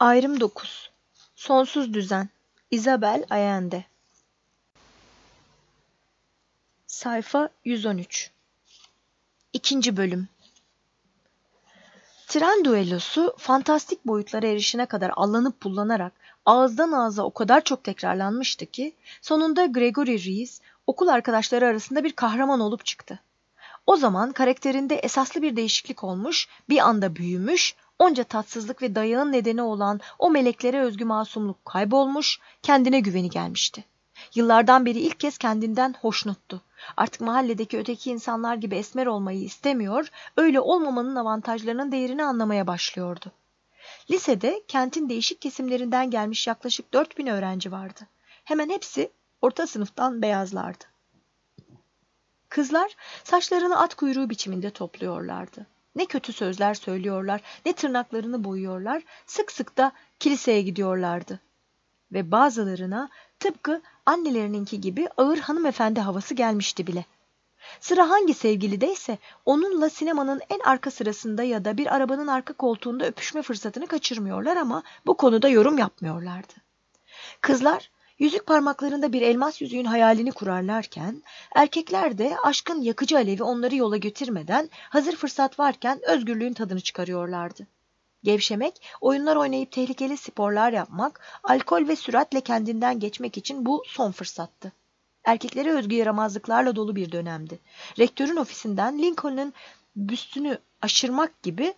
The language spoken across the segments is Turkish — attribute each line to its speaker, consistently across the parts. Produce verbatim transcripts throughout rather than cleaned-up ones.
Speaker 1: Ayrım dokuz. Sonsuz düzen. Isabel Allende. Sayfa yüz on üç. İkinci bölüm. Tren düellosu fantastik boyutlara erişine kadar allanıp pullanarak ağızdan ağza o kadar çok tekrarlanmıştı ki sonunda Gregory Reese okul arkadaşları arasında bir kahraman olup çıktı. O zaman karakterinde esaslı bir değişiklik olmuş, bir anda büyümüş, onca tatsızlık ve dayağın nedeni olan o meleklere özgü masumluk kaybolmuş, kendine güveni gelmişti. Yıllardan beri ilk kez kendinden hoşnuttu. Artık mahalledeki öteki insanlar gibi esmer olmayı istemiyor, öyle olmamanın avantajlarının değerini anlamaya başlıyordu. Lisede kentin değişik kesimlerinden gelmiş yaklaşık dört bin öğrenci vardı. Hemen hepsi orta sınıftan beyazlardı. Kızlar saçlarını at kuyruğu biçiminde topluyorlardı. Ne kötü sözler söylüyorlar, ne tırnaklarını boyuyorlar, sık sık da kiliseye gidiyorlardı. Ve bazılarına tıpkı annelerininki gibi ağır hanımefendi havası gelmişti bile. Sıra hangi sevgilideyse onunla sinemanın en arka sırasında ya da bir arabanın arka koltuğunda öpüşme fırsatını kaçırmıyorlar ama bu konuda yorum yapmıyorlardı. Kızlar yüzük parmaklarında bir elmas yüzüğün hayalini kurarlarken, erkekler de aşkın yakıcı alevi onları yola götürmeden hazır fırsat varken özgürlüğün tadını çıkarıyorlardı. Gevşemek, oyunlar oynayıp tehlikeli sporlar yapmak, alkol ve süratle kendinden geçmek için bu son fırsattı. Erkeklere özgü yaramazlıklarla dolu bir dönemdi. Rektörün ofisinden Lincoln'un büstünü aşırmak gibi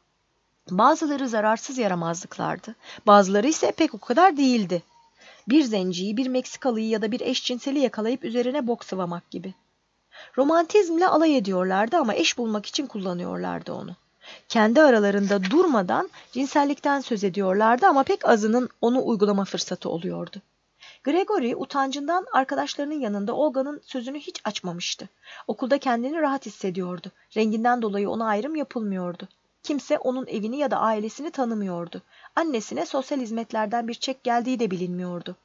Speaker 1: bazıları zararsız yaramazlıklardı. Bazıları ise pek o kadar değildi. Bir zenciyi, bir Meksikalıyı ya da bir eşcinseli yakalayıp üzerine bok sıvamak gibi. Romantizmle alay ediyorlardı ama eş bulmak için kullanıyorlardı onu. Kendi aralarında durmadan cinsellikten söz ediyorlardı ama pek azının onu uygulama fırsatı oluyordu. Gregory utancından arkadaşlarının yanında Olga'nın sözünü hiç açmamıştı. Okulda kendini rahat hissediyordu. Renginden dolayı ona ayrım yapılmıyordu. Kimse onun evini ya da ailesini tanımıyordu. Annesine sosyal hizmetlerden bir çek geldiği de bilinmiyordu.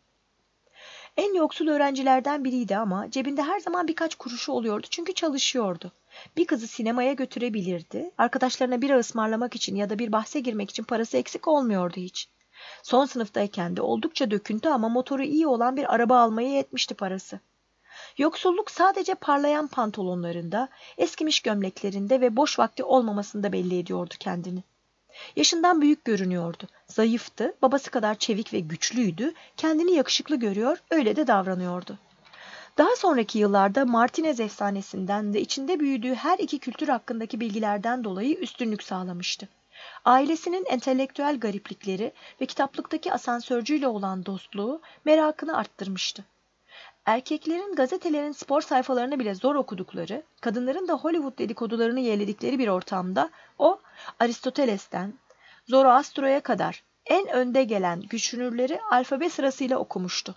Speaker 1: En yoksul öğrencilerden biriydi ama cebinde her zaman birkaç kuruşu oluyordu çünkü çalışıyordu. Bir kızı sinemaya götürebilirdi, arkadaşlarına bira ısmarlamak için ya da bir bahse girmek için parası eksik olmuyordu hiç. Son sınıftayken de oldukça döküntü ama motoru iyi olan bir araba almaya yetmişti parası. Yoksulluk sadece parlayan pantolonlarında, eskimiş gömleklerinde ve boş vakti olmamasında belli ediyordu kendini. Yaşından büyük görünüyordu. Zayıftı, babası kadar çevik ve güçlüydü, kendini yakışıklı görüyor, öyle de davranıyordu. Daha sonraki yıllarda Martinez efsanesinden ve içinde büyüdüğü her iki kültür hakkındaki bilgilerden dolayı üstünlük sağlamıştı. Ailesinin entelektüel gariplikleri ve kitaplıktaki asansörcüyle olan dostluğu merakını arttırmıştı. Erkeklerin gazetelerin spor sayfalarını bile zor okudukları, kadınların da Hollywood dedikodularını yeğledikleri bir ortamda o, Aristoteles'ten Zoroastro'ya kadar en önde gelen düşünürleri alfabe sırasıyla okumuştu.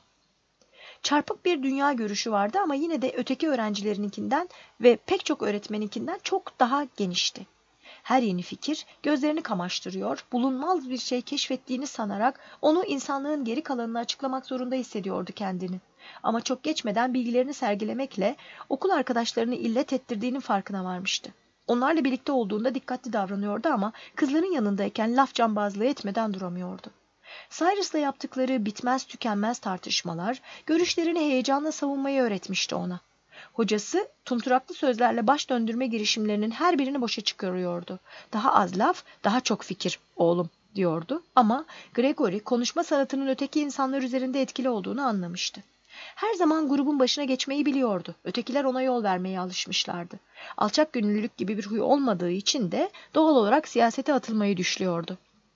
Speaker 1: Çarpık bir dünya görüşü vardı ama yine de öteki öğrencilerininkinden ve pek çok öğretmeninkinden çok daha genişti. Her yeni fikir gözlerini kamaştırıyor, bulunmaz bir şey keşfettiğini sanarak onu insanlığın geri kalanını açıklamak zorunda hissediyordu kendini. Ama çok geçmeden bilgilerini sergilemekle okul arkadaşlarını illet ettirdiğinin farkına varmıştı. Onlarla birlikte olduğunda dikkatli davranıyordu ama kızların yanındayken laf cambazlığı etmeden duramıyordu. Cyrus'la yaptıkları bitmez tükenmez tartışmalar, görüşlerini heyecanla savunmayı öğretmişti ona. Hocası tumturaklı sözlerle baş döndürme girişimlerinin her birini boşa çıkarıyordu. Daha az laf, daha çok fikir oğlum diyordu ama Gregory konuşma sanatının öteki insanlar üzerinde etkili olduğunu anlamıştı. Her zaman grubun başına geçmeyi biliyordu. Ötekiler ona yol vermeye alışmışlardı. Alçak gönüllülük gibi bir huy olmadığı için de doğal olarak siyasete atılmayı düşlüyordu.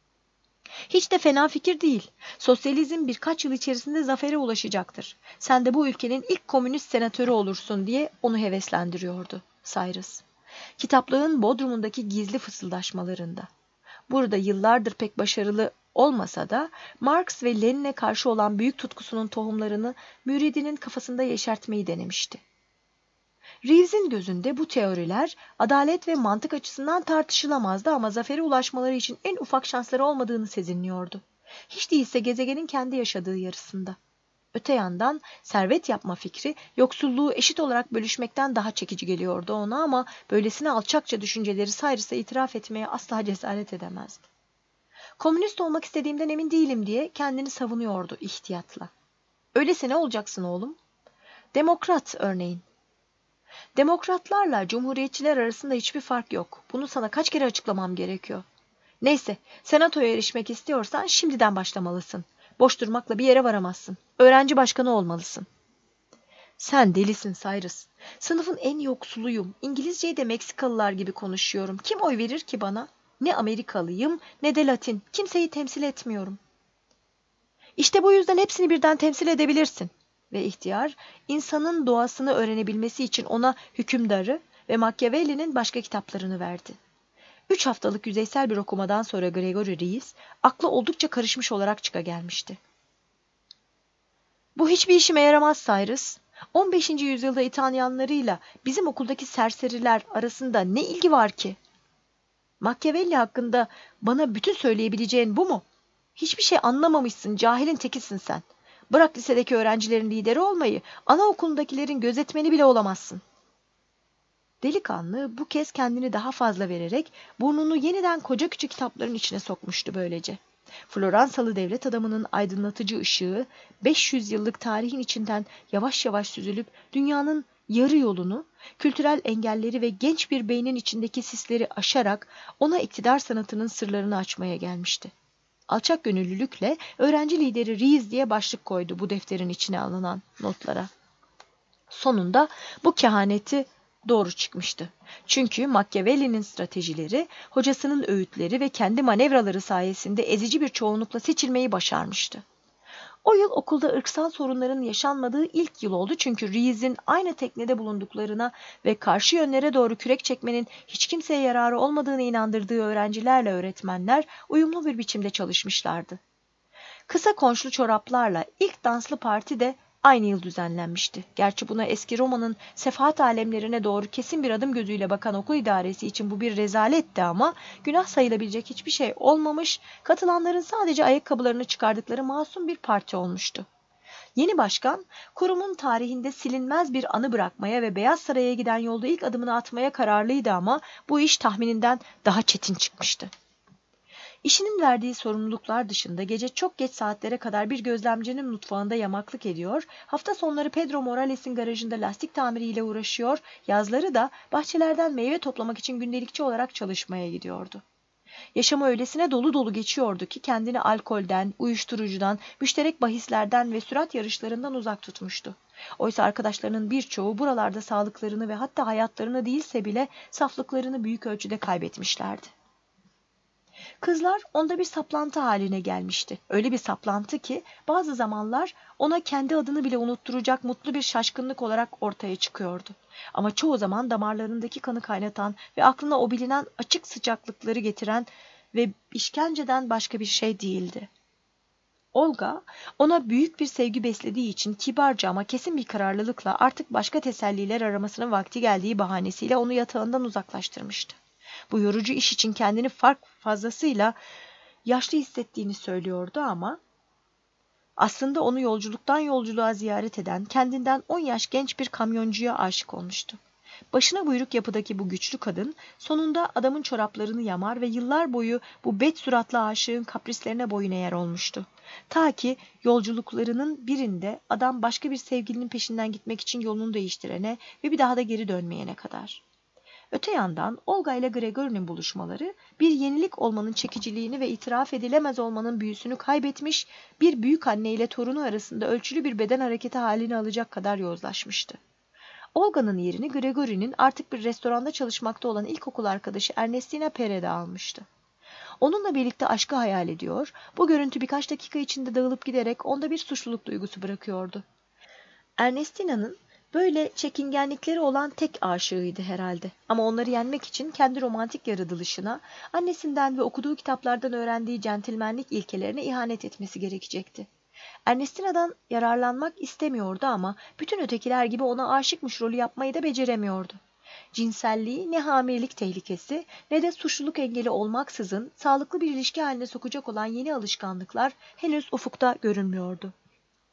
Speaker 1: Hiç de fena fikir değil. Sosyalizm birkaç yıl içerisinde zafere ulaşacaktır. Sen de bu ülkenin ilk komünist senatörü olursun diye onu heveslendiriyordu Cyrus. Kitaplığın bodrumundaki gizli fısıldaşmalarında. Burada yıllardır pek başarılı olmasa da Marx ve Lenin'e karşı olan büyük tutkusunun tohumlarını müridinin kafasında yeşertmeyi denemişti. Reeves'in gözünde bu teoriler adalet ve mantık açısından tartışılamazdı ama zafere ulaşmaları için en ufak şansları olmadığını sezinliyordu. Hiç değilse gezegenin kendi yaşadığı yarısında. Öte yandan servet yapma fikri yoksulluğu eşit olarak bölüşmekten daha çekici geliyordu ona ama böylesine alçakça düşünceleri Cyrus'a itiraf etmeye asla cesaret edemezdi. Komünist olmak istediğimden emin değilim diye kendini savunuyordu ihtiyatla. Öyleyse ne olacaksın oğlum? Demokrat örneğin. Demokratlarla cumhuriyetçiler arasında hiçbir fark yok. Bunu sana kaç kere açıklamam gerekiyor. Neyse, senatoya erişmek istiyorsan şimdiden başlamalısın. Boş durmakla bir yere varamazsın. Öğrenci başkanı olmalısın. Sen delisin Cyrus. Sınıfın en yoksuluyum. İngilizceyi de Meksikalılar gibi konuşuyorum. Kim oy verir ki bana? Ne Amerikalıyım ne de Latin. Kimseyi temsil etmiyorum. İşte bu yüzden hepsini birden temsil edebilirsin. Ve ihtiyar, insanın doğasını öğrenebilmesi için ona Hükümdarı ve Machiavelli'nin başka kitaplarını verdi. Üç haftalık yüzeysel bir okumadan sonra Gregory Reis, aklı oldukça karışmış olarak çıka gelmişti. Bu hiçbir işime yaramaz Cyrus. on beşinci yüzyılda İtalyanlarıyla bizim okuldaki serseriler arasında ne ilgi var ki? Machiavelli hakkında bana bütün söyleyebileceğin bu mu? Hiçbir şey anlamamışsın, cahilin tekisin sen. Bırak lisedeki öğrencilerin lideri olmayı, anaokulundakilerin gözetmeni bile olamazsın. Delikanlı bu kez kendini daha fazla vererek burnunu yeniden koca küçük kitapların içine sokmuştu böylece. Floransalı devlet adamının aydınlatıcı ışığı beş yüz yıllık tarihin içinden yavaş yavaş süzülüp dünyanın yarı yolunu, kültürel engelleri ve genç bir beynin içindeki sisleri aşarak ona iktidar sanatının sırlarını açmaya gelmişti. Alçak gönüllülükle öğrenci lideri Reis diye başlık koydu bu defterin içine alınan notlara. Sonunda bu kehaneti doğru çıkmıştı. Çünkü Machiavelli'nin stratejileri, hocasının öğütleri ve kendi manevraları sayesinde ezici bir çoğunlukla seçilmeyi başarmıştı. O yıl okulda ırksal sorunların yaşanmadığı ilk yıl oldu çünkü Reis'in aynı teknede bulunduklarına ve karşı yönlere doğru kürek çekmenin hiç kimseye yararı olmadığını inandırdığı öğrencilerle öğretmenler uyumlu bir biçimde çalışmışlardı. Kısa konçlu çoraplarla ilk danslı parti de aynı yıl düzenlenmişti. Gerçi buna eski Roma'nın sefahat alemlerine doğru kesin bir adım gözüyle bakan okul idaresi için bu bir rezaletti ama günah sayılabilecek hiçbir şey olmamış, katılanların sadece ayakkabılarını çıkardıkları masum bir parti olmuştu. Yeni başkan, kurumun tarihinde silinmez bir anı bırakmaya ve Beyaz Saray'a giden yolda ilk adımını atmaya kararlıydı ama bu iş tahmininden daha çetin çıkmıştı. İşinin verdiği sorumluluklar dışında gece çok geç saatlere kadar bir gözlemcinin mutfağında yamaklık ediyor, hafta sonları Pedro Morales'in garajında lastik tamiriyle uğraşıyor, yazları da bahçelerden meyve toplamak için gündelikçi olarak çalışmaya gidiyordu. Yaşamı öylesine dolu dolu geçiyordu ki kendini alkolden, uyuşturucudan, müşterek bahislerden ve sürat yarışlarından uzak tutmuştu. Oysa arkadaşlarının birçoğu buralarda sağlıklarını ve hatta hayatlarını değilse bile saflıklarını büyük ölçüde kaybetmişlerdi. Kızlar onda bir saplantı haline gelmişti. Öyle bir saplantı ki bazı zamanlar ona kendi adını bile unutturacak mutlu bir şaşkınlık olarak ortaya çıkıyordu. Ama çoğu zaman damarlarındaki kanı kaynatan ve aklına o bilinen açık sıcaklıkları getiren ve işkenceden başka bir şey değildi. Olga, ona büyük bir sevgi beslediği için kibarca ama kesin bir kararlılıkla artık başka teselliler aramasının vakti geldiği bahanesiyle onu yatağından uzaklaştırmıştı. Bu yorucu iş için kendini fark fazlasıyla yaşlı hissettiğini söylüyordu ama aslında onu yolculuktan yolculuğa ziyaret eden kendinden on yaş genç bir kamyoncuya aşık olmuştu. Başına buyruk yapıdaki bu güçlü kadın sonunda adamın çoraplarını yamar ve yıllar boyu bu bet suratlı aşığın kaprislerine boyun eğer olmuştu. Ta ki yolculuklarının birinde adam başka bir sevgilinin peşinden gitmek için yolunu değiştirene ve bir daha da geri dönmeyene kadar. Öte yandan Olga ile Gregory'nin buluşmaları bir yenilik olmanın çekiciliğini ve itiraf edilemez olmanın büyüsünü kaybetmiş, bir büyük anne ile torunu arasında ölçülü bir beden hareketi halini alacak kadar yozlaşmıştı. Olga'nın yerini Gregory'nin artık bir restoranda çalışmakta olan ilkokul arkadaşı Ernestina Perez'de almıştı. Onunla birlikte aşkı hayal ediyor, bu görüntü birkaç dakika içinde dağılıp giderek onda bir suçluluk duygusu bırakıyordu. Ernestina'nın böyle çekingenlikleri olan tek aşığıydı herhalde. Ama onları yenmek için kendi romantik yaratılışına, annesinden ve okuduğu kitaplardan öğrendiği centilmenlik ilkelerine ihanet etmesi gerekecekti. Ernestina'dan yararlanmak istemiyordu ama bütün ötekiler gibi ona aşıkmış rolü yapmayı da beceremiyordu. Cinselliği ne hamilelik tehlikesi ne de suçluluk engeli olmaksızın sağlıklı bir ilişki haline sokacak olan yeni alışkanlıklar henüz ufukta görünmüyordu.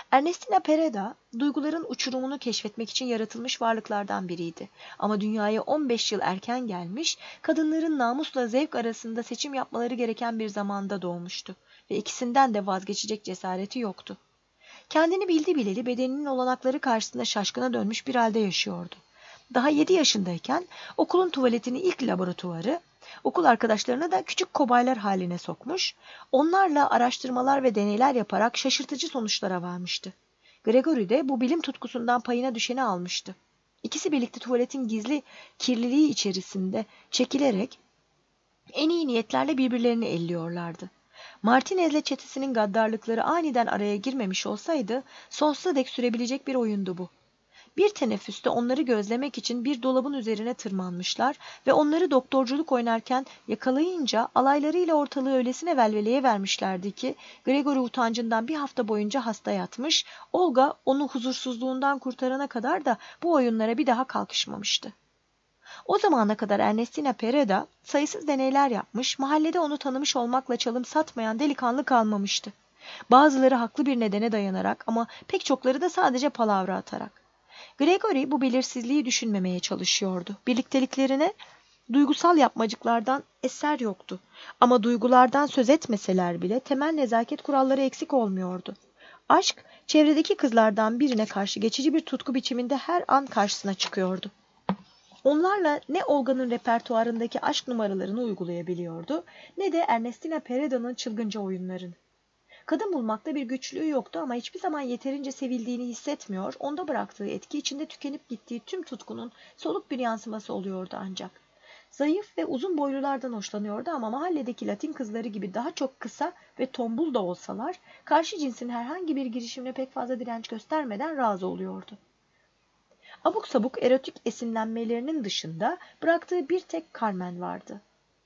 Speaker 1: Ernestina Pereda, duyguların uçurumunu keşfetmek için yaratılmış varlıklardan biriydi. Ama dünyaya on beş yıl erken gelmiş, kadınların namusla zevk arasında seçim yapmaları gereken bir zamanda doğmuştu ve ikisinden de vazgeçecek cesareti yoktu. Kendini bildi bileli bedeninin olanakları karşısında şaşkına dönmüş bir halde yaşıyordu. Daha yedi yaşındayken okulun tuvaletini ilk laboratuvarı, okul arkadaşlarını da küçük kobaylar haline sokmuş, onlarla araştırmalar ve deneyler yaparak şaşırtıcı sonuçlara varmıştı. Gregory de bu bilim tutkusundan payına düşeni almıştı. İkisi birlikte tuvaletin gizli kirliliği içerisinde çekilerek en iyi niyetlerle birbirlerini elliyorlardı. Martinez'le çetesinin gaddarlıkları aniden araya girmemiş olsaydı sonsuza dek sürebilecek bir oyundu bu. Bir teneffüste onları gözlemek için bir dolabın üzerine tırmanmışlar ve onları doktorculuk oynarken yakalayınca alaylarıyla ortalığı öylesine velveleye vermişlerdi ki Gregory utancından bir hafta boyunca hasta yatmış, Olga onu huzursuzluğundan kurtarana kadar da bu oyunlara bir daha kalkışmamıştı. O zamana kadar Ernestina Pereda sayısız deneyler yapmış, mahallede onu tanımış olmakla çalım satmayan delikanlı kalmamıştı. Bazıları haklı bir nedene dayanarak ama pek çokları da sadece palavra atarak. Gregory bu belirsizliği düşünmemeye çalışıyordu. Birlikteliklerine duygusal yapmacıklardan eser yoktu. Ama duygulardan söz etmeseler bile temel nezaket kuralları eksik olmuyordu. Aşk, çevredeki kızlardan birine karşı geçici bir tutku biçiminde her an karşısına çıkıyordu. Onlarla ne Olga'nın repertuarındaki aşk numaralarını uygulayabiliyordu, ne de Ernestina Pereda'nın çılgınca oyunlarını. Kadın bulmakta bir güçlüğü yoktu ama hiçbir zaman yeterince sevildiğini hissetmiyor, onda bıraktığı etki içinde tükenip gittiği tüm tutkunun soluk bir yansıması oluyordu ancak. Zayıf ve uzun boylulardan hoşlanıyordu ama mahalledeki Latin kızları gibi daha çok kısa ve tombul da olsalar, karşı cinsin herhangi bir girişimine pek fazla direnç göstermeden razı oluyordu. Abuk sabuk erotik esinlenmelerinin dışında bıraktığı bir tek Carmen vardı.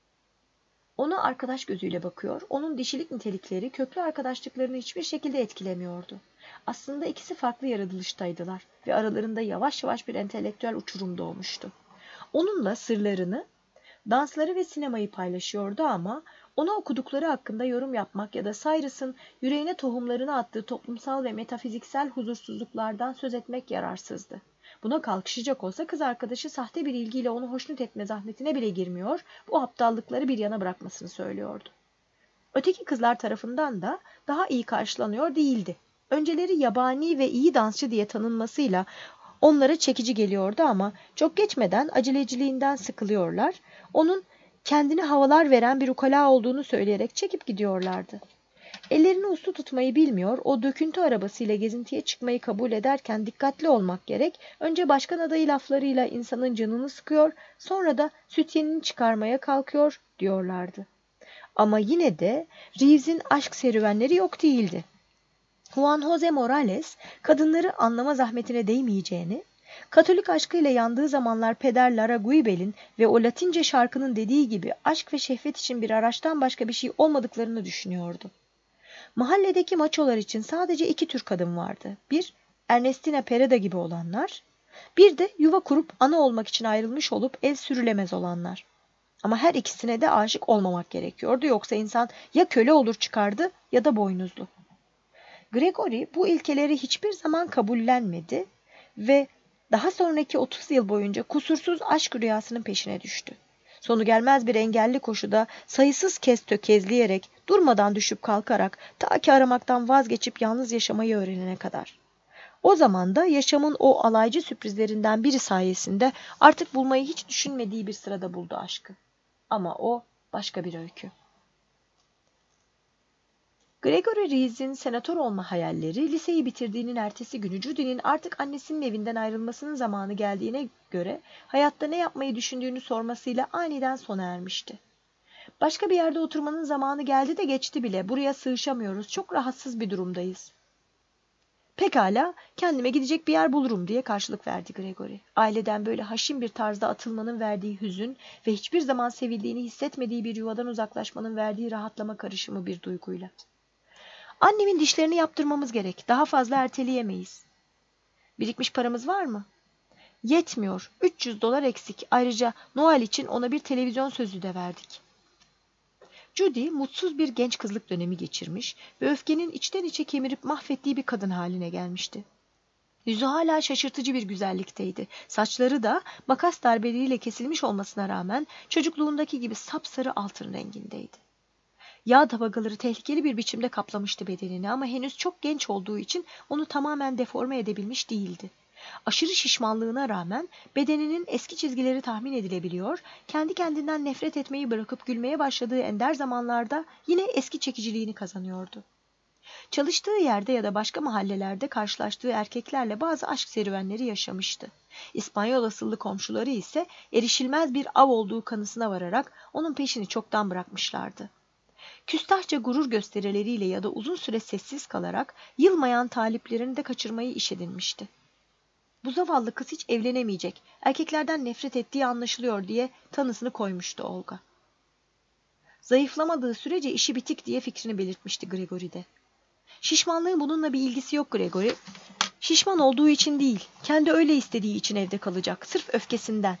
Speaker 1: Ona arkadaş gözüyle bakıyor, onun dişilik nitelikleri köklü arkadaşlıklarını hiçbir şekilde etkilemiyordu. Aslında ikisi farklı yaratılıştaydılar ve aralarında yavaş yavaş bir entelektüel uçurum doğmuştu. Onunla sırlarını, dansları ve sinemayı paylaşıyordu ama ona okudukları hakkında yorum yapmak ya da Cyrus'ın yüreğine tohumlarını attığı toplumsal ve metafiziksel huzursuzluklardan söz etmek yararsızdı. Buna kalkışacak olsa kız arkadaşı sahte bir ilgiyle onu hoşnut etme zahmetine bile girmiyor, bu aptallıkları bir yana bırakmasını söylüyordu. Öteki kızlar tarafından da daha iyi karşılanıyor değildi. Önceleri yabani ve iyi dansçı diye tanınmasıyla onlara çekici geliyordu ama çok geçmeden aceleciliğinden sıkılıyorlar, onun kendine havalar veren bir ukala olduğunu söyleyerek çekip gidiyorlardı. Ellerini uslu tutmayı bilmiyor, o döküntü arabasıyla gezintiye çıkmayı kabul ederken dikkatli olmak gerek, önce başkan adayı laflarıyla insanın canını sıkıyor, sonra da sütyenini çıkarmaya kalkıyor diyorlardı. Ama yine de Reeves'in aşk serüvenleri yok değildi. Juan Jose Morales, kadınları anlama zahmetine değmeyeceğini, Katolik aşkıyla yandığı zamanlar Peder Lara Guibel'in ve o Latince şarkının dediği gibi aşk ve şehvet için bir araçtan başka bir şey olmadıklarını düşünüyordu. Mahalledeki maçolar için sadece iki tür kadın vardı. Bir, Ernestina Pereda gibi olanlar, bir de yuva kurup ana olmak için ayrılmış olup el sürülemez olanlar. Ama her ikisine de aşık olmamak gerekiyordu, yoksa insan ya köle olur çıkardı ya da boynuzlu. Gregory bu ilkeleri hiçbir zaman kabullenmedi ve daha sonraki otuz yıl boyunca kusursuz aşk rüyasının peşine düştü. Sonu gelmez bir engelli koşuda sayısız kez tökezleyerek, durmadan düşüp kalkarak, ta ki aramaktan vazgeçip yalnız yaşamayı öğrenene kadar. O zaman da yaşamın o alaycı sürprizlerinden biri sayesinde artık bulmayı hiç düşünmediği bir sırada buldu aşkı. Ama o başka bir öykü. Gregory Reeves'in senatör olma hayalleri, liseyi bitirdiğinin ertesi günü Judy'nin artık annesinin evinden ayrılmasının zamanı geldiğine göre hayatta ne yapmayı düşündüğünü sormasıyla aniden sona ermişti. Başka bir yerde oturmanın zamanı geldi de geçti bile. Buraya sığışamıyoruz. Çok rahatsız bir durumdayız. Pekala, kendime gidecek bir yer bulurum diye karşılık verdi Gregory. Aileden böyle haşin bir tarzda atılmanın verdiği hüzün ve hiçbir zaman sevildiğini hissetmediği bir yuvadan uzaklaşmanın verdiği rahatlama karışımı bir duyguyla. Annemin dişlerini yaptırmamız gerek. Daha fazla erteleyemeyiz. Birikmiş paramız var mı? Yetmiyor. üç yüz dolar eksik. Ayrıca Noel için ona bir televizyon sözü de verdik. Judy mutsuz bir genç kızlık dönemi geçirmiş ve öfkenin içten içe kemirip mahvettiği bir kadın haline gelmişti. Yüzü hala şaşırtıcı bir güzellikteydi. Saçları da makas darbeleriyle kesilmiş olmasına rağmen çocukluğundaki gibi sapsarı altın rengindeydi. Yağ tabakaları tehlikeli bir biçimde kaplamıştı bedenini ama henüz çok genç olduğu için onu tamamen deforme edebilmiş değildi. Aşırı şişmanlığına rağmen bedeninin eski çizgileri tahmin edilebiliyor, kendi kendinden nefret etmeyi bırakıp gülmeye başladığı ender zamanlarda yine eski çekiciliğini kazanıyordu. Çalıştığı yerde ya da başka mahallelerde karşılaştığı erkeklerle bazı aşk serüvenleri yaşamıştı. İspanyol asıllı komşuları ise erişilmez bir av olduğu kanısına vararak onun peşini çoktan bırakmışlardı. Küstahça gurur gösterileriyle ya da uzun süre sessiz kalarak yılmayan taliplerini de kaçırmayı iş edinmişti. Bu zavallı kız hiç evlenemeyecek, erkeklerden nefret ettiği anlaşılıyor diye tanısını koymuştu Olga. Zayıflamadığı sürece işi bitik diye fikrini belirtmişti Gregory de. Şişmanlığın bununla bir ilgisi yok Gregory. Şişman olduğu için değil, kendi öyle istediği için evde kalacak, sırf öfkesinden.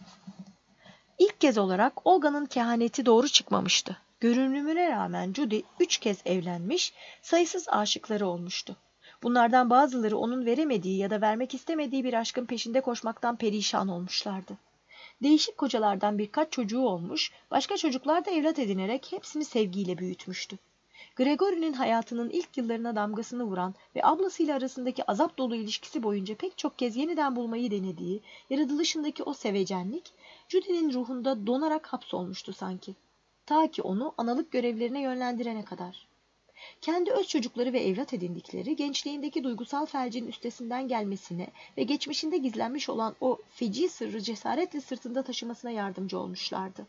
Speaker 1: İlk kez olarak Olga'nın kehaneti doğru çıkmamıştı. Görünümüne rağmen Judy üç kez evlenmiş, sayısız aşıkları olmuştu. Bunlardan bazıları onun veremediği ya da vermek istemediği bir aşkın peşinde koşmaktan perişan olmuşlardı. Değişik kocalardan birkaç çocuğu olmuş, başka çocuklar da evlat edinerek hepsini sevgiyle büyütmüştü. Gregory'nin hayatının ilk yıllarına damgasını vuran ve ablasıyla arasındaki azap dolu ilişkisi boyunca pek çok kez yeniden bulmayı denediği yaratılışındaki o sevecenlik, Judy'nin ruhunda donarak hapsolmuştu sanki. Ta ki onu analık görevlerine yönlendirene kadar. Kendi öz çocukları ve evlat edindikleri gençliğindeki duygusal felcin üstesinden gelmesine ve geçmişinde gizlenmiş olan o feci sırrı cesaretle sırtında taşımasına yardımcı olmuşlardı.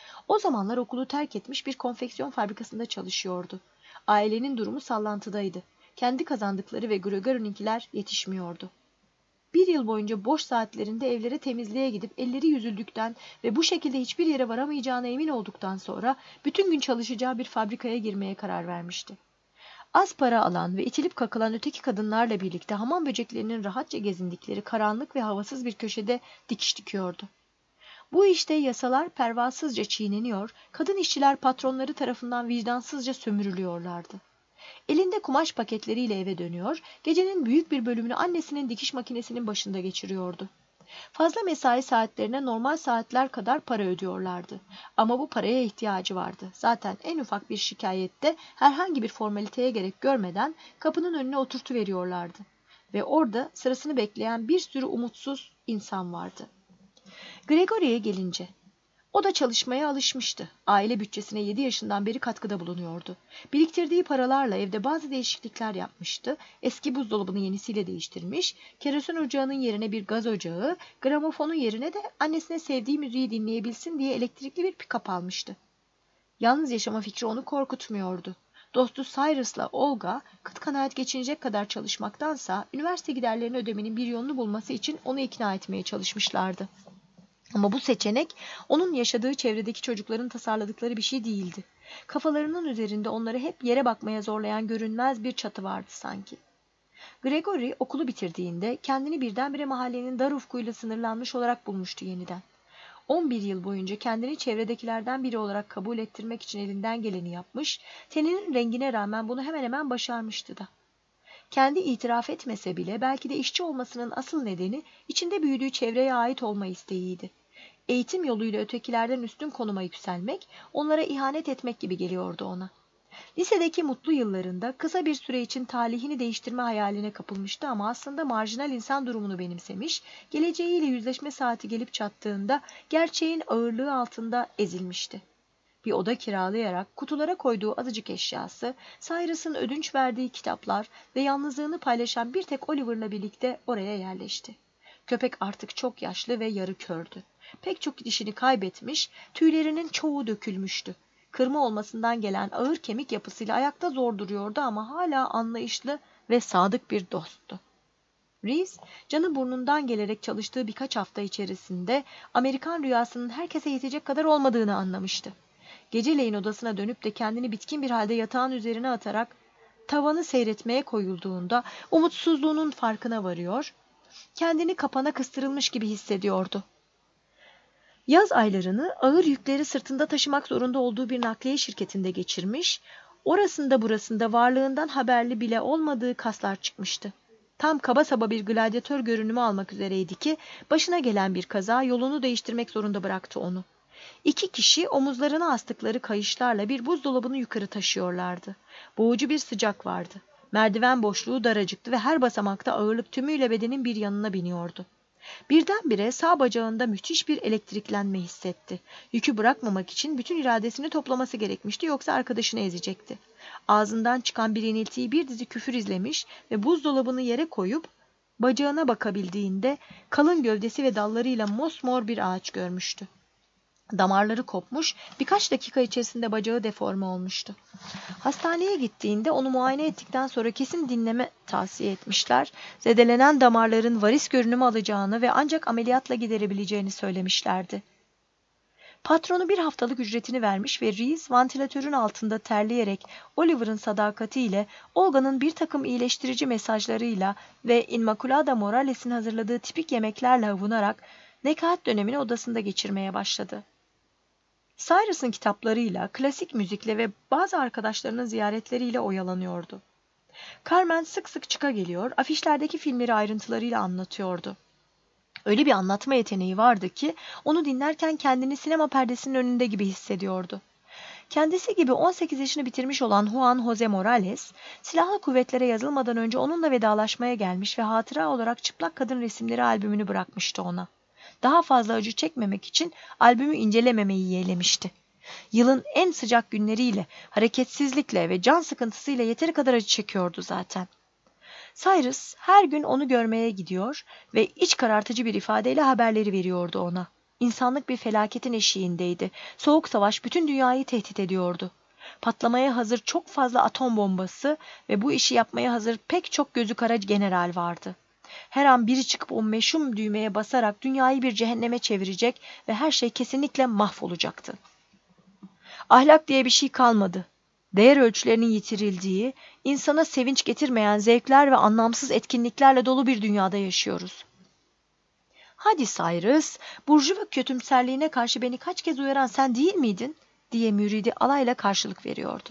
Speaker 1: O zamanlar okulu terk etmiş bir konfeksiyon fabrikasında çalışıyordu. Ailenin durumu sallantıdaydı. Kendi kazandıkları ve Gregory'ninkiler yetişmiyordu. Bir yıl boyunca boş saatlerinde evlere temizliğe gidip elleri yüzüldükten ve bu şekilde hiçbir yere varamayacağına emin olduktan sonra bütün gün çalışacağı bir fabrikaya girmeye karar vermişti. Az para alan ve itilip kakılan öteki kadınlarla birlikte hamam böceklerinin rahatça gezindikleri karanlık ve havasız bir köşede dikiş dikiyordu. Bu işte yasalar pervasızca çiğneniyor, kadın işçiler patronları tarafından vicdansızca sömürülüyorlardı. Elinde kumaş paketleriyle eve dönüyor, gecenin büyük bir bölümünü annesinin dikiş makinesinin başında geçiriyordu. Fazla mesai saatlerine normal saatler kadar para ödüyorlardı. Ama bu paraya ihtiyacı vardı. Zaten en ufak bir şikayette herhangi bir formaliteye gerek görmeden kapının önüne oturtuveriyorlardı. Ve orada sırasını bekleyen bir sürü umutsuz insan vardı. Gregory'e gelince, o da çalışmaya alışmıştı. Aile bütçesine yedi yaşından beri katkıda bulunuyordu. Biriktirdiği paralarla evde bazı değişiklikler yapmıştı. Eski buzdolabını yenisiyle değiştirmiş, kerosin ocağının yerine bir gaz ocağı, gramofonun yerine de annesine sevdiği müziği dinleyebilsin diye elektrikli bir pikap almıştı. Yalnız yaşama fikri onu korkutmuyordu. Dostu Cyrus'la Olga, kıt kanaat geçinecek kadar çalışmaktansa üniversite giderlerini ödemenin bir yolunu bulması için onu ikna etmeye çalışmışlardı. Ama bu seçenek onun yaşadığı çevredeki çocukların tasarladıkları bir şey değildi. Kafalarının üzerinde onları hep yere bakmaya zorlayan görünmez bir çatı vardı sanki. Gregory okulu bitirdiğinde kendini birdenbire mahallenin dar ufkuyla sınırlanmış olarak bulmuştu yeniden. on bir yıl boyunca kendini çevredekilerden biri olarak kabul ettirmek için elinden geleni yapmış, teninin rengine rağmen bunu hemen hemen başarmıştı da. Kendi itiraf etmese bile belki de işçi olmasının asıl nedeni içinde büyüdüğü çevreye ait olma isteğiydi. Eğitim yoluyla ötekilerden üstün konuma yükselmek, onlara ihanet etmek gibi geliyordu ona. Lisedeki mutlu yıllarında kısa bir süre için talihini değiştirme hayaline kapılmıştı ama aslında marjinal insan durumunu benimsemiş, geleceğiyle yüzleşme saati gelip çattığında gerçeğin ağırlığı altında ezilmişti. Bir oda kiralayarak kutulara koyduğu azıcık eşyası, Cyrus'ın ödünç verdiği kitaplar ve yalnızlığını paylaşan bir tek Oliver'la birlikte oraya yerleşti. Köpek artık çok yaşlı ve yarı kördü. Pek çok dişini kaybetmiş, tüylerinin çoğu dökülmüştü. Kırma olmasından gelen ağır kemik yapısıyla ayakta zor duruyordu ama hala anlayışlı ve sadık bir dosttu. Reese, canı burnundan gelerek çalıştığı birkaç hafta içerisinde Amerikan rüyasının herkese yetecek kadar olmadığını anlamıştı. Geceleyin odasına dönüp de kendini bitkin bir halde yatağın üzerine atarak tavanı seyretmeye koyulduğunda umutsuzluğunun farkına varıyor, kendini kapana kıstırılmış gibi hissediyordu. Yaz aylarını ağır yükleri sırtında taşımak zorunda olduğu bir nakliye şirketinde geçirmiş, orasında burasında varlığından haberli bile olmadığı kaslar çıkmıştı. Tam kaba saba bir gladyatör görünümü almak üzereydi ki başına gelen bir kaza yolunu değiştirmek zorunda bıraktı onu. İki kişi omuzlarına astıkları kayışlarla bir buzdolabını yukarı taşıyorlardı. Boğucu bir sıcak vardı. Merdiven boşluğu daracıktı ve her basamakta ağırlık tümüyle bedenin bir yanına biniyordu. Birdenbire sağ bacağında müthiş bir elektriklenme hissetti. Yükü bırakmamak için bütün iradesini toplaması gerekmişti, yoksa arkadaşını ezecekti. Ağzından çıkan bir iniltiyi bir dizi küfür izlemiş ve buzdolabını yere koyup bacağına bakabildiğinde kalın gövdesi ve dallarıyla mosmor bir ağaç görmüştü. Damarları kopmuş, birkaç dakika içerisinde bacağı deforme olmuştu. Hastaneye gittiğinde onu muayene ettikten sonra kesin dinleme tavsiye etmişler. Zedelenen damarların varis görünümü alacağını ve ancak ameliyatla giderebileceğini söylemişlerdi. Patronu bir haftalık ücretini vermiş ve Reese vantilatörün altında terleyerek Oliver'ın sadakatiyle, Olga'nın bir takım iyileştirici mesajlarıyla ve Immaculada Morales'in hazırladığı tipik yemeklerle avunarak nekaat dönemini odasında geçirmeye başladı. Cyrus'ın kitaplarıyla, klasik müzikle ve bazı arkadaşlarının ziyaretleriyle oyalanıyordu. Carmen sık sık çıka geliyor, afişlerdeki filmleri ayrıntılarıyla anlatıyordu. Öyle bir anlatma yeteneği vardı ki onu dinlerken kendini sinema perdesinin önünde gibi hissediyordu. Kendisi gibi on sekiz yaşını bitirmiş olan Juan Jose Morales, silahlı kuvvetlere yazılmadan önce onunla vedalaşmaya gelmiş ve hatıra olarak çıplak kadın resimleri albümünü bırakmıştı ona. Daha fazla acı çekmemek için albümü incelememeyi yeğlemişti. Yılın en sıcak günleriyle, hareketsizlikle ve can sıkıntısıyla yeteri kadar acı çekiyordu zaten. Cyrus her gün onu görmeye gidiyor ve iç karartıcı bir ifadeyle haberleri veriyordu ona. İnsanlık bir felaketin eşiğindeydi. Soğuk savaş bütün dünyayı tehdit ediyordu. Patlamaya hazır çok fazla atom bombası ve bu işi yapmaya hazır pek çok gözü kara general vardı. Her an biri çıkıp o meşhum düğmeye basarak dünyayı bir cehenneme çevirecek ve her şey kesinlikle mahvolacaktı. Ahlak diye bir şey kalmadı. Değer ölçülerinin yitirildiği, insana sevinç getirmeyen zevkler ve anlamsız etkinliklerle dolu bir dünyada yaşıyoruz. Hadi Cyrus, burjuva kötümserliğine karşı beni kaç kez uyaran sen değil miydin? Diye müridi alayla karşılık veriyordu.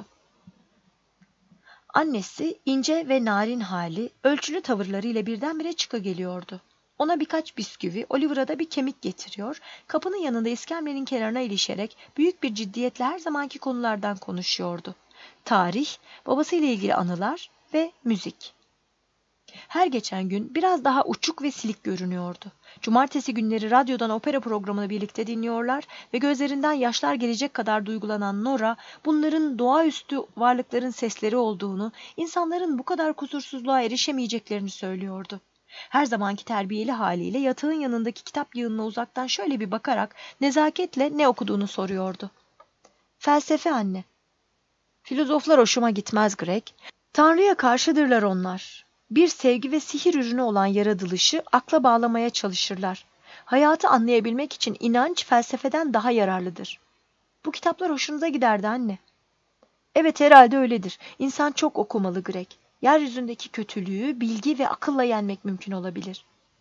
Speaker 1: Annesi ince ve narin hali, ölçülü tavırlarıyla birdenbire çıka geliyordu. Ona birkaç bisküvi, Oliver'a da bir kemik getiriyor, kapının yanında iskemlenin kenarına ilişerek büyük bir ciddiyetle her zamanki konulardan konuşuyordu. Tarih, babasıyla ilgili anılar ve müzik. Her geçen gün biraz daha uçuk ve silik görünüyordu. Cumartesi günleri radyodan opera programını birlikte dinliyorlar ve gözlerinden yaşlar gelecek kadar duygulanan Nora, bunların doğaüstü varlıkların sesleri olduğunu, insanların bu kadar kusursuzluğa erişemeyeceklerini söylüyordu. Her zamanki terbiyeli haliyle yatağın yanındaki kitap yığınına uzaktan şöyle bir bakarak nezaketle ne okuduğunu soruyordu. Felsefe anne. Filozoflar hoşuma gitmez Greg. Tanrı'ya karşıdırlar onlar. Bir sevgi ve sihir ürünü olan yaratılışı akla bağlamaya çalışırlar. Hayatı anlayabilmek için inanç felsefeden daha yararlıdır. Bu kitaplar hoşunuza giderdi anne. Evet, herhalde öyledir. İnsan çok okumalı Greg. Yeryüzündeki kötülüğü bilgi ve akılla yenmek mümkün olabilir.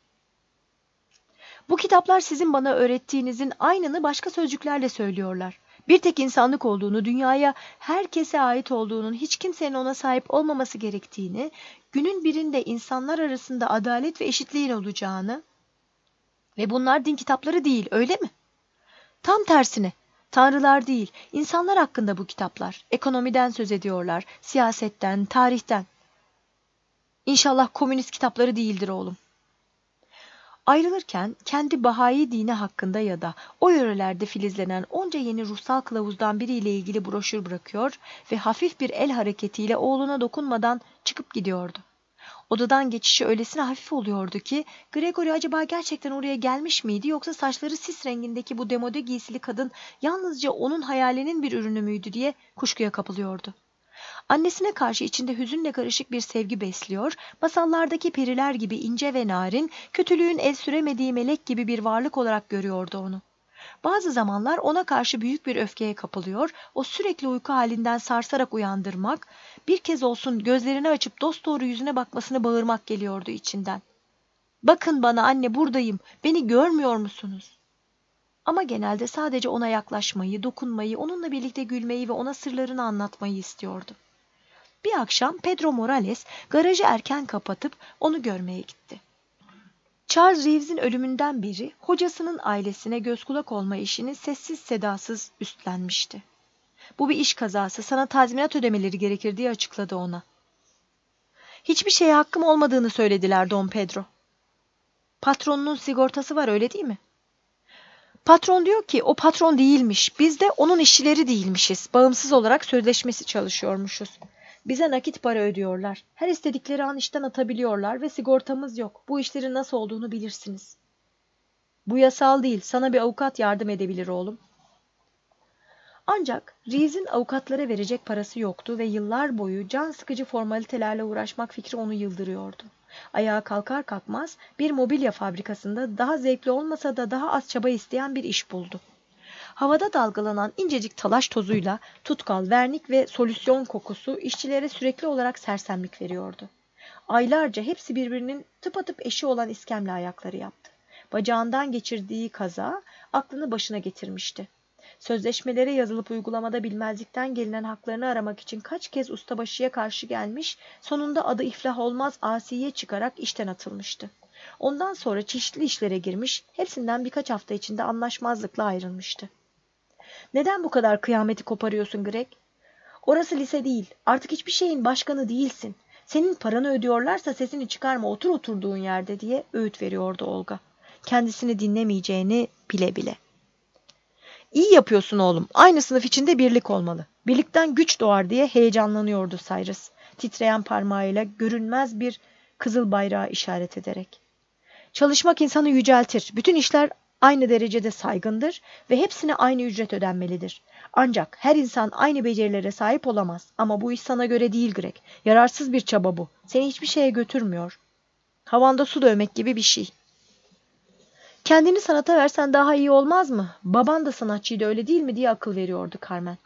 Speaker 1: Bu kitaplar sizin bana öğrettiğinizin aynını başka sözcüklerle söylüyorlar. Bir tek insanlık olduğunu, dünyaya herkese ait olduğunun, hiç kimsenin ona sahip olmaması gerektiğini, günün birinde insanlar arasında adalet ve eşitliğin olacağını ve bunlar din kitapları değil, öyle mi? Tam tersine, tanrılar değil, insanlar hakkında bu kitaplar. Ekonomiden söz ediyorlar, siyasetten, tarihten. İnşallah komünist kitapları değildir oğlum. Ayrılırken kendi Bahayi dini hakkında ya da o yörelerde filizlenen onca yeni ruhsal kılavuzdan biriyle ilgili broşür bırakıyor ve hafif bir el hareketiyle oğluna dokunmadan çıkıp gidiyordu. Odadan geçişi öylesine hafif oluyordu ki Gregory acaba gerçekten oraya gelmiş miydi, yoksa saçları sis rengindeki bu demode giysili kadın yalnızca onun hayalinin bir ürünü müydü diye kuşkuya kapılıyordu. Annesine karşı içinde hüzünle karışık bir sevgi besliyor, masallardaki periler gibi ince ve narin, kötülüğün el süremediği melek gibi bir varlık olarak görüyordu onu. Bazı zamanlar ona karşı büyük bir öfkeye kapılıyor, o sürekli uyku halinden sarsarak uyandırmak, bir kez olsun gözlerini açıp dosdoğru yüzüne bakmasını bağırmak geliyordu içinden. "Bakın bana anne, buradayım, beni görmüyor musunuz?" Ama genelde sadece ona yaklaşmayı, dokunmayı, onunla birlikte gülmeyi ve ona sırlarını anlatmayı istiyordu. Bir akşam Pedro Morales garajı erken kapatıp onu görmeye gitti. Charles Reeves'in ölümünden beri hocasının ailesine göz kulak olma işini sessiz sedasız üstlenmişti. Bu bir iş kazası, sana tazminat ödemeleri gerekir diye açıkladı ona. Hiçbir şeye hakkım olmadığını söylediler Don Pedro. Patronunun sigortası var, öyle değil mi? Patron diyor ki o patron değilmiş, biz de onun işçileri değilmişiz. Bağımsız olarak sözleşmesi çalışıyormuşuz. Bize nakit para ödüyorlar. Her istedikleri an işten atabiliyorlar ve sigortamız yok. Bu işlerin nasıl olduğunu bilirsiniz. Bu yasal değil, sana bir avukat yardım edebilir oğlum. Ancak Reeves'in avukatlara verecek parası yoktu ve yıllar boyu can sıkıcı formalitelerle uğraşmak fikri onu yıldırıyordu. Ayağa kalkar kalkmaz bir mobilya fabrikasında daha zevkli olmasa da daha az çaba isteyen bir iş buldu. Havada dalgalanan incecik talaş tozuyla tutkal, vernik ve solüsyon kokusu işçilere sürekli olarak sersemlik veriyordu. Aylarca hepsi birbirinin tıpatıp eşi olan iskemle ayakları yaptı. Bacağından geçirdiği kaza aklını başına getirmişti. Sözleşmelere yazılıp uygulamada bilmezlikten gelinen haklarını aramak için kaç kez ustabaşıya karşı gelmiş, sonunda adı iflah olmaz asiye çıkarak işten atılmıştı. Ondan sonra çeşitli işlere girmiş, hepsinden birkaç hafta içinde anlaşmazlıkla ayrılmıştı. Neden bu kadar kıyameti koparıyorsun Greg? Orası lise değil, artık hiçbir şeyin başkanı değilsin. Senin paranı ödüyorlarsa sesini çıkarma, otur oturduğun yerde diye öğüt veriyordu Olga. Kendisini dinlemeyeceğini bile bile. İyi yapıyorsun oğlum. Aynı sınıf içinde birlik olmalı. Birlikten güç doğar diye heyecanlanıyordu Cyrus. Titreyen parmağıyla görünmez bir kızıl bayrağı işaret ederek. Çalışmak insanı yüceltir. Bütün işler aynı derecede saygındır ve hepsine aynı ücret ödenmelidir. Ancak her insan aynı becerilere sahip olamaz. Ama bu iş sana göre değil Greg. Yararsız bir çaba bu. Seni hiçbir şeye götürmüyor. Havanda su dövmek gibi bir şey. Kendini sanata versen daha iyi olmaz mı? Baban da sanatçıydı, öyle değil mi diye akıl veriyordu Carmen.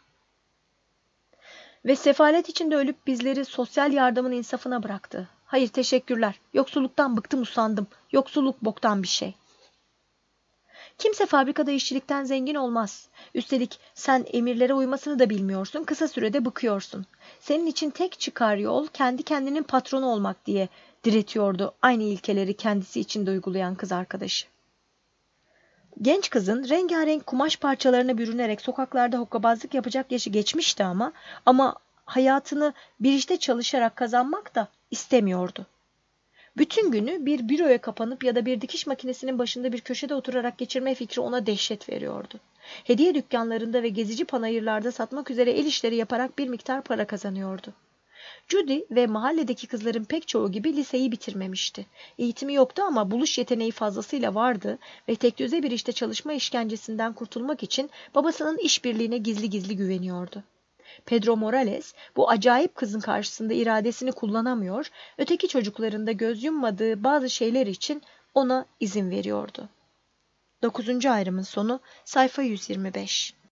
Speaker 1: Ve sefalet içinde ölüp bizleri sosyal yardımın insafına bıraktı. Hayır teşekkürler. Yoksulluktan bıktım usandım. Yoksulluk boktan bir şey. Kimse fabrikada işçilikten zengin olmaz. Üstelik sen emirlere uymasını da bilmiyorsun. Kısa sürede bıkıyorsun. Senin için tek çıkar yol kendi kendinin patronu olmak diye diretiyordu aynı ilkeleri kendisi için de uygulayan kız arkadaşı. Genç kızın rengarenk kumaş parçalarına bürünerek sokaklarda hokkabazlık yapacak yaşı geçmişti ama ama hayatını bir işte çalışarak kazanmak da istemiyordu. Bütün günü bir büroya kapanıp ya da bir dikiş makinesinin başında bir köşede oturarak geçirme fikri ona dehşet veriyordu. Hediye dükkanlarında ve gezici panayırlarda satmak üzere el işleri yaparak bir miktar para kazanıyordu. Judy ve mahalledeki kızların pek çoğu gibi liseyi bitirmemişti. Eğitimi yoktu ama buluş yeteneği fazlasıyla vardı ve tekdüze bir işte çalışma işkencesinden kurtulmak için babasının işbirliğine gizli gizli güveniyordu. Pedro Morales bu acayip kızın karşısında iradesini kullanamıyor, öteki çocukların da göz yummadığı bazı şeyler için ona izin veriyordu. Dokuzuncu ayrımın sonu sayfa yüz yirmi beş.